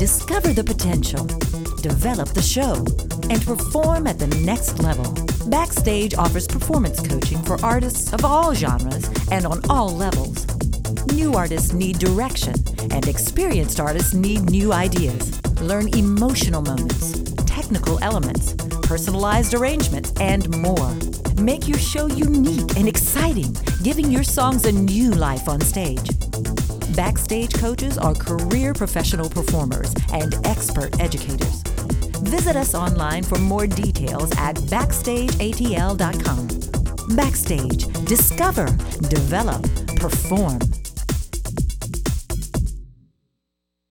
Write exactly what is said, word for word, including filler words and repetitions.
discover the potential, develop the show, and perform at the next level. Backstage offers performance coaching for artists of all genres and on all levels. New artists need direction, and experienced artists need new ideas. Learn emotional moments, technical elements, personalized arrangements, and more. Make your show unique and exciting, giving your songs a new life on stage. Backstage coaches are career professional performers and expert educators. Visit us online for more details at backstage a t l dot com. Backstage, discover, develop, perform.